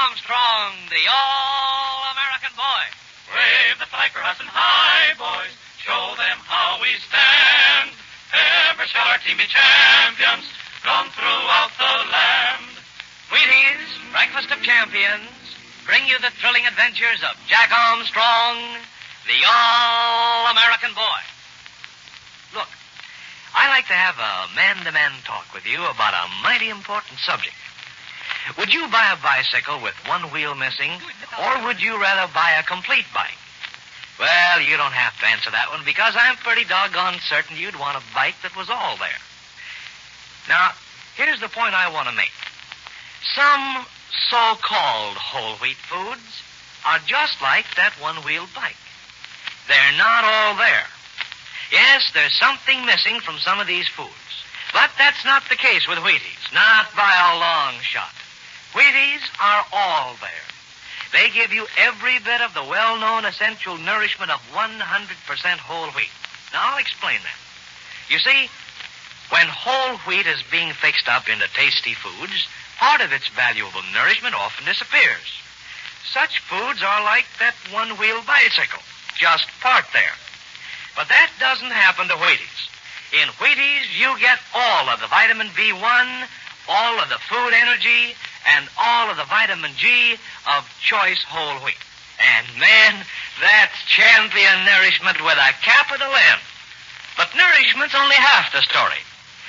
Armstrong, the All-American Boy. Wave the flag for us and high, boys. Show them how we stand. Ever shall our team be champions, known throughout the land. Wheaties, Breakfast of Champions, bring you the thrilling adventures of Jack Armstrong, the All-American Boy. Look, I like to have a man-to-man talk with you about a mighty important subject. Would you buy a bicycle with one wheel missing, or would you rather buy a complete bike? Well, you don't have to answer that one, because I'm pretty doggone certain you'd want a bike that was all there. Now, here's the point I want to make. Some so-called whole wheat foods are just like that one-wheeled bike. They're not all there. Yes, there's something missing from some of these foods. But that's not the case with Wheaties. Not by a long shot. Wheaties are all there. They give you every bit of the well-known essential nourishment of 100% whole wheat. Now, I'll explain that. You see, when whole wheat is being fixed up into tasty foods, part of its valuable nourishment often disappears. Such foods are like that one-wheel bicycle, just parked there. But that doesn't happen to Wheaties. In Wheaties, you get all of the vitamin B1, all of the food energy, and all of the vitamin G of choice whole wheat. And, man, that's champion nourishment with a capital N. But nourishment's only half the story.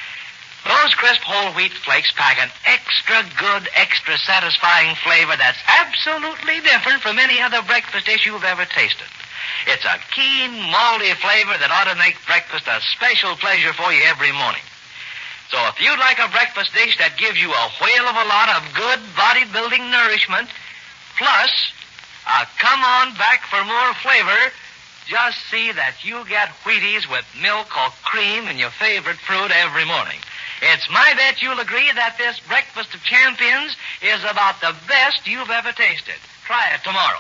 Those crisp whole wheat flakes pack an extra good, extra satisfying flavor that's absolutely different from any other breakfast dish you've ever tasted. It's a keen, malty flavor that ought to make breakfast a special pleasure for you every morning. So if you'd like a breakfast dish that gives you a whale of a lot of good body-building nourishment, plus a come-on back for more flavor, just see that you get Wheaties with milk or cream and your favorite fruit every morning. It's my bet you'll agree that this Breakfast of Champions is about the best you've ever tasted. Try it tomorrow.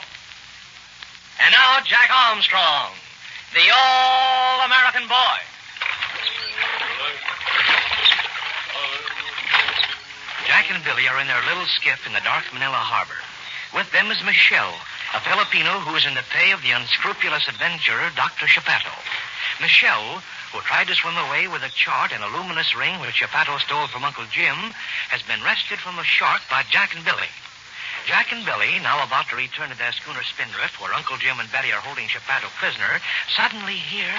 And now, Jack Armstrong, the All-American Boy. Jack and Billy are in their little skiff in the dark Manila harbor. With them is Michelle, a Filipino who is in the pay of the unscrupulous adventurer, Dr. Chapato. Michelle, who tried to swim away with a chart and a luminous ring which Chapato stole from Uncle Jim, has been rescued from the shark by Jack and Billy. Jack and Billy, now about to return to their schooner Spindrift, where Uncle Jim and Betty are holding Chapato prisoner, suddenly hear...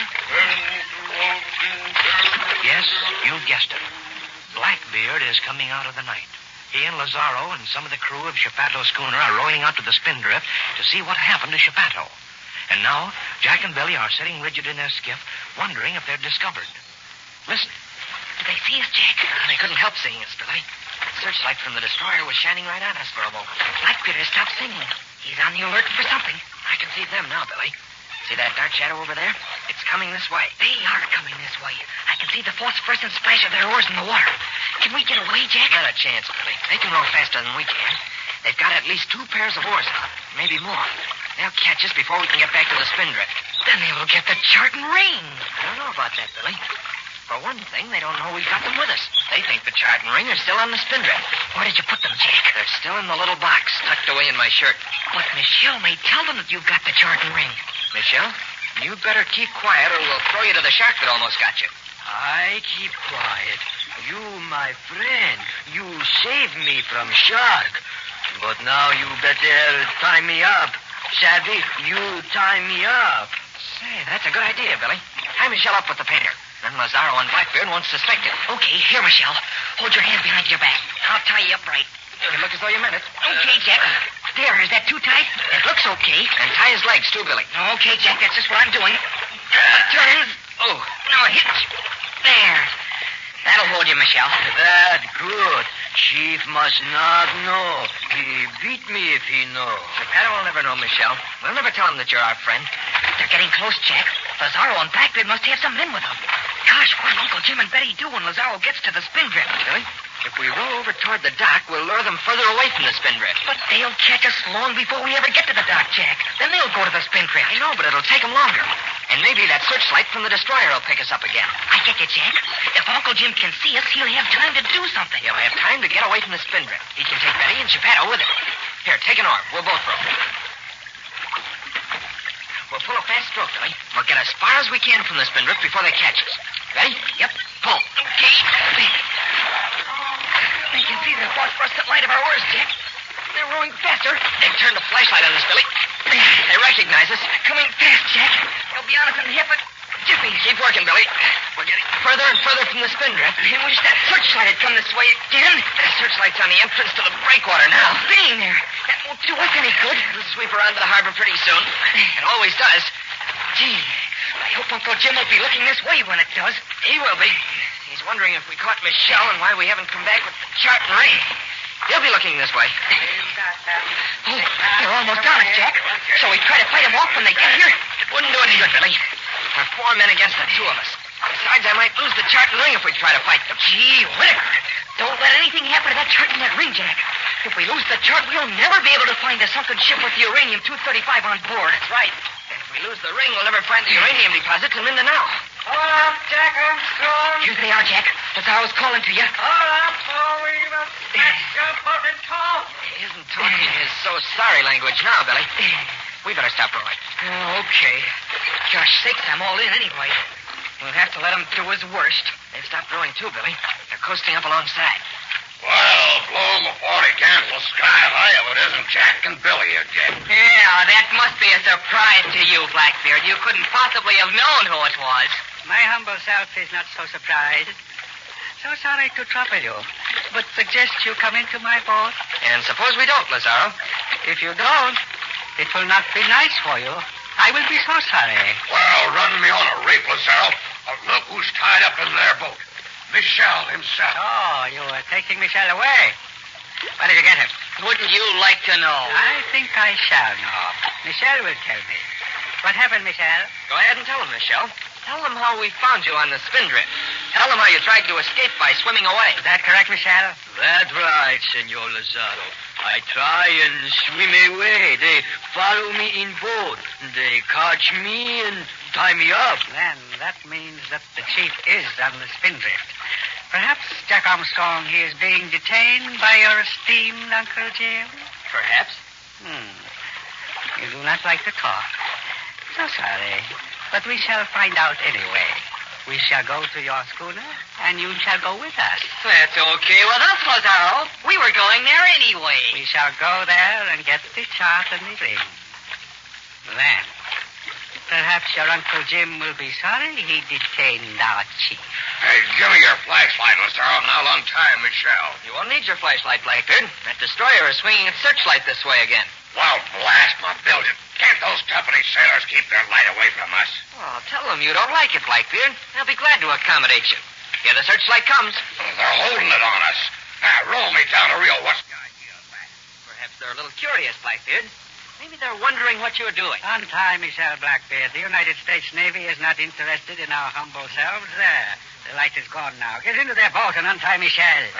Yes, you guessed it. Blackbeard is coming out of the night. He and Lazaro and some of the crew of Chapato's schooner are rowing out to the Spindrift to see what happened to Chapato. And now, Jack and Billy are sitting rigid in their skiff, wondering if they're discovered. Listen. Did they see us, Jack? They couldn't help seeing us, Billy. The searchlight from the destroyer was shining right at us for a moment. Blackbeard has stopped singing. He's on the alert for something. I can see them now, Billy. See that dark shadow over there? It's coming this way. They are coming this way. I can see the phosphorescent splash of their oars in the water. Can we get away, Jack? Not a chance, Billy. They can row faster than we can. They've got at least 2 pairs of oars out, maybe more. They'll catch us before we can get back to the Spindrift. Then they will get the chart and ring. I don't know about that, Billy. For one thing, they don't know we've got them with us. They think the chart and ring are still on the Spindrift. Where did you put them, Jack? They're still in the little box tucked away in my shirt. But Michelle may tell them that you've got the chart and ring. Michelle, you'd better keep quiet or we'll throw you to the shark that almost got you. I keep quiet. You, my friend, you saved me from shark. But now you better tie me up. Savvy, you tie me up. Say, that's a good idea, Billy. Tie Michelle up with the painter. Then Lazaro and Blackbeard won't suspect it. Okay, here, Michelle. Hold your hand behind your back. I'll tie you up right. You look as though you meant it. Okay, Jack. There, is that too tight? It looks okay. And tie his legs, too, Billy. Okay, Jack, that's just what I'm doing. Turn. Oh. Now hitch. There. That'll hold you, Michelle. That good. Chief must not know. He beat me if he knows. Chapato will never know, Michelle. We'll never tell him that you're our friend. They're getting close, Jack. Lazaro and Blackbeard must have some men with them. Gosh, what'll Uncle Jim and Betty do when Lazaro gets to the Spindrift? Billy, if we row over toward the dock, we'll lure them further away from the Spindrift. But they'll catch us long before we ever get to the dock, Jack. Then they'll go to the Spindrift. I know, but it'll take them longer. And maybe that searchlight from the destroyer will pick us up again. I get you, Jack. If Uncle Jim can see us, he'll have time to do something. He'll have time to get away from the Spindrift. He can take Betty and Chapato with him. Here, take an arm. We'll both row. We'll pull a fast stroke, Billy. We'll get as far as we can from the spindrift before they catch us. Ready? Yep. Pull. Okay. I can see the phosphorescent light of our oars, Jack. They're rowing faster. They've turned the flashlight on us, Billy. They recognize us. Coming fast, Jack. They'll be on us in half a jiffy. Keep working, Billy. We're getting further and further from the spindrift. I wish that searchlight had come this way again. The searchlight's on the entrance to the breakwater now. Being there. That won't do us any good. It'll sweep around to the harbor pretty soon. It always does. Gee, I hope Uncle Jim will be looking this way when it does. He will be. He's wondering if we caught Michelle and why we haven't come back with the chart and ring. He'll be looking this way. Oh, they're almost on us, Jack. Shall we try to fight them off when they get here? It wouldn't do any good, Billy. We're 4 men against the 2 of us. Besides, I might lose the chart and ring if we try to fight them. Gee whittaker. Don't let anything happen to that chart and that ring, Jack. If we lose the chart, we'll never be able to find a sunken ship with the uranium-235 on board. That's right. And if we lose the ring, we'll never find the uranium deposits in Mindanao. Hold up, Jack Armstrong. Here they are, Jack. Lazzaro's calling to you. Hold up, or we will smash your boat in two. He isn't talking his so-sorry language now, Billy. We better stop rowing. Okay. Gosh sakes, I'm all in anyway. We'll have to let him do his worst. They've stopped rowing too, Billy. They're coasting up alongside. Well, blow him before he cancels sky high if it isn't Jack and Billy again. Yeah, that must be a surprise to you, Blackbeard. You couldn't possibly have known who it was. My humble self is not so surprised. So sorry to trouble you, but suggest you come into my boat. And suppose we don't, Lazzaro? If you don't, it will not be nice for you. I will be so sorry. Well, run me on a reef, Lazaro. Look who's tied up in their boat. Michelle himself. Oh, you are taking Michelle away. Where did you get him? Wouldn't you like to know? I think I shall know. Michelle will tell me. What happened, Michelle? Go ahead and tell him, Michelle. Tell them how we found you on the spindrift. Tell them how you tried to escape by swimming away. Is that correct, Michelle? That's right, Senor Lazaro. I try and swim away. They follow me in boat. They catch me and tie me up. Then that means that the chief is on the spindrift. Perhaps, Jack Armstrong, he is being detained by your esteemed Uncle Jim? Perhaps. You do not like to talk. So sorry. But we shall find out anyway. We shall go to your schooner, and you shall go with us. That's okay with us, Lazaro. We were going there anyway. We shall go there and get the chart and the ring. Then, perhaps your Uncle Jim will be sorry he detained our chief. Hey, give me your flashlight, Lazaro, and I'll untie Michelle. You won't need your flashlight, Blackbeard. That destroyer is swinging its searchlight this way again. Well, blast my billion. Can't those company sailors keep their light away from us? Oh, tell them you don't like it, Blackbeard. They'll be glad to accommodate you. Here the searchlight comes. They're holding it on us. Now, roll me down a reel. What's the idea of that? Perhaps they're a little curious, Blackbeard. Maybe they're wondering what you're doing. Untie Michelle, Blackbeard. The United States Navy is not interested in our humble selves. There. The light is gone now. Get into their boat and untie Michelle.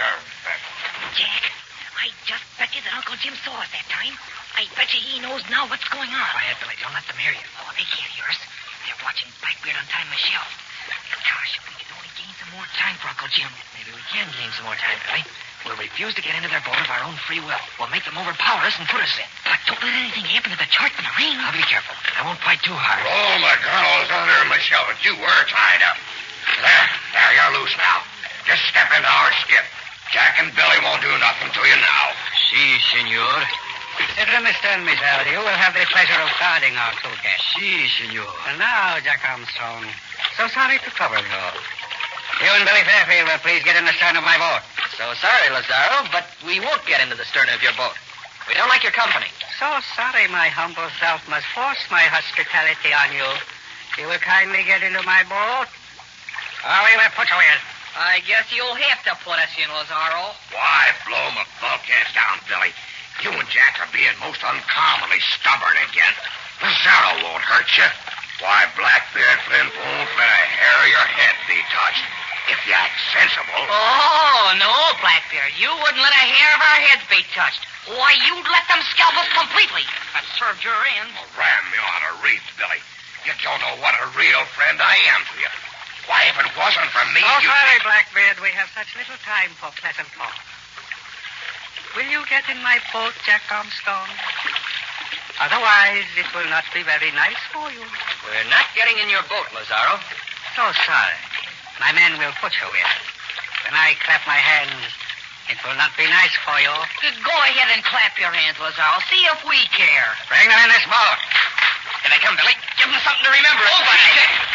Jack, I just bet you that Uncle Jim saw us that time. I bet you he knows now what's going on. Quiet, Billy. Don't let them hear you. Oh, they can't hear us. They're watching Blackbeard untie Michelle. Gosh, if we could only gain some more time for Uncle Jim. Maybe we can gain some more time, Billy. We'll refuse to get into their boat of our own free will. We'll make them overpower us and put us in. But don't let anything happen to the chart and the ring. I'll be careful. I won't fight too hard. Oh, my girl's under Michelle, but you were tied up. There, you're loose now. Just step into our skiff. Jack and Billy won't do nothing to you now. Si, senor. Sit in the stern, Michelle. You will have the pleasure of guarding our two guests. Si, senor. And now, Jack Armstrong, so sorry to trouble you. You and Billy Fairfield will please get in the stern of my boat. So sorry, Lazaro, but we won't get into the stern of your boat. We don't like your company. So sorry my humble self must force my hospitality on you. You will kindly get into my boat, or we will put you in. I guess you'll have to put us in, Lazaro. Why, blow my bulkheads down, Billy. You and Jack are being most uncommonly stubborn again. Lazaro won't hurt you. Why, Blackbeard Flint won't let a hair of your head be touched. If you act sensible. Oh, no, Blackbeard. You wouldn't let a hair of our heads be touched. Why, you'd let them scalp us completely. That served your end. Oh, ram me on a reef, Billy. You don't know what a real friend I am to you. Why, if it wasn't for me, Oh, you... sorry, Blackbeard. We have such little time for pleasant talk. We Will you get in my boat, Jack Armstrong? Otherwise, it will not be very nice for you. We're not getting in your boat, Lazaro. So sorry. My men will put you in. When I clap my hands, it will not be nice for you. Go ahead and clap your hands, Lazaro. See if we care. Bring them in this boat. Here they come, Billy. Give them something to remember. Hold on.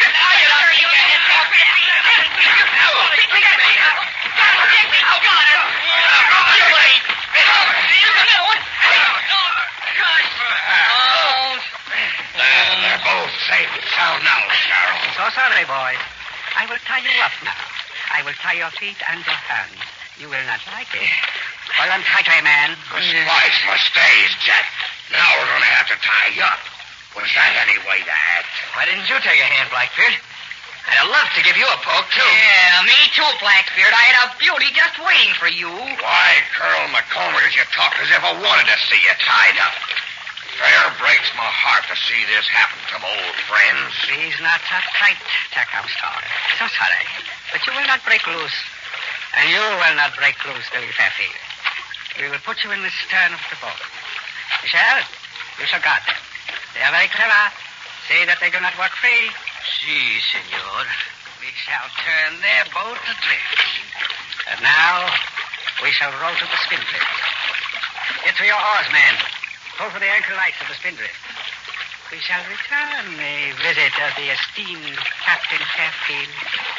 They're both safe and sound now, Lazaro. So sorry, boys. I will tie you up now. I will tie your feet and your hands. You will not like it. Well, untie, man. The splice must stays, Jack. Now we're going to have to tie you up. Was that any way to act? Why didn't you take a hand, Blackbeard? I'd have loved to give you a poke, too. Yeah, me too, Blackbeard. I had a beauty just waiting for you. Why, Colonel McCormick, as you talk as if I wanted to see you tied up. Fair breaks my heart to see this happen to my old friends. Please not uptight, Jack Armstrong. So sorry. But you will not break loose. And you will not break loose, Billy Fairfield. We will put you in the stern of the boat. Michelle, you shall guard them. They are very clever. See that they do not work free. Si, senor. We shall turn their boat adrift. And now, we shall row to the spindrift. Get to your oars, men. Pull for the anchor lights of the spindrift. We shall return the visit of the esteemed Captain Fairfield.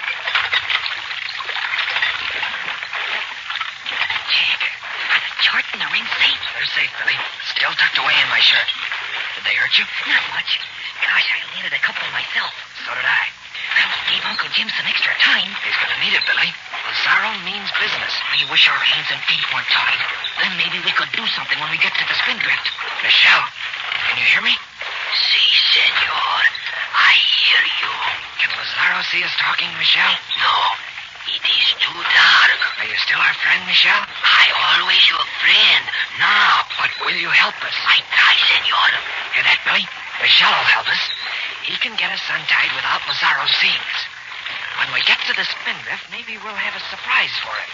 Jake, are the chart and the ring safe? They're safe, Billy. Still tucked away in my shirt. Did they hurt you? Not much. Gosh, I landed a couple myself. So did I. Well, gave Uncle Jim some extra time. He's going to need it, Billy. Lazaro means business. I wish our hands and feet weren't tied. Then maybe we could do something when we get to the spindrift. Michelle, can you hear me? Si, senor. I hear you. Can Lazaro see us talking, Michelle? No, it is too dark. Are you still our friend, Michelle? I always your friend. Now, But will you help us? I try, senor. Hear that, Billy? Michelle will help us. He can get us untied without Lazaro seeing us. When we get to the spindrift, maybe we'll have a surprise for him.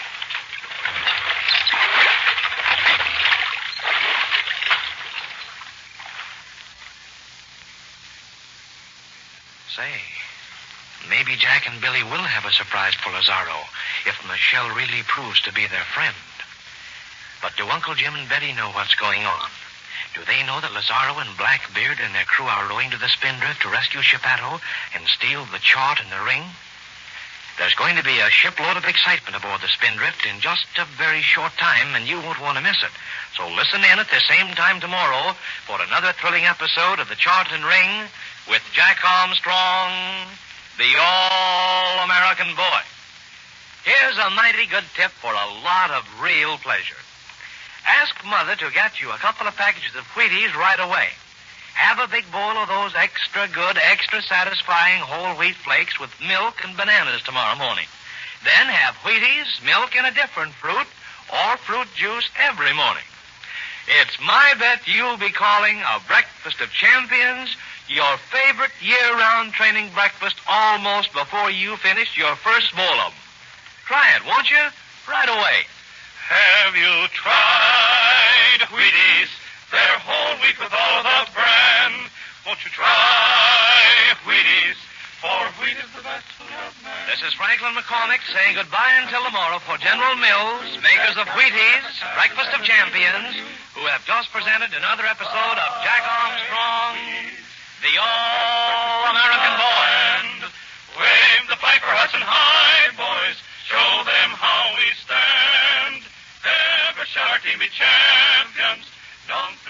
Say, maybe Jack and Billy will have a surprise for Lazaro if Michelle really proves to be their friend. But do Uncle Jim and Betty know what's going on? Do they know that Lazaro and Blackbeard and their crew are rowing to the spindrift to rescue Shepato and steal the chart and the ring? There's going to be a shipload of excitement aboard the spindrift in just a very short time, and you won't want to miss it. So listen in at the same time tomorrow for another thrilling episode of The Chart and Ring with Jack Armstrong, the All-American Boy. Here's a mighty good tip for a lot of real pleasure. Ask Mother to get you a couple of packages of Wheaties right away. Have a big bowl of those extra good, extra satisfying whole wheat flakes with milk and bananas tomorrow morning. Then have Wheaties, milk, and a different fruit or fruit juice every morning. It's my bet you'll be calling a breakfast of champions your favorite year-round training breakfast almost before you finish your first bowl of them. Try it, won't you? Right away. Have you tried Wheaties? They're whole wheat with all of the bran. Won't you try Wheaties? For wheat is the best food of man. This is Franklin McCormick saying goodbye until tomorrow for General Mills, makers of Wheaties, Breakfast of Champions, who have just presented another episode of Jack Armstrong, the All-American Boy. And wave the piper Hudson high, boys. Show them how we stand. Ever shall our team be champions. Don't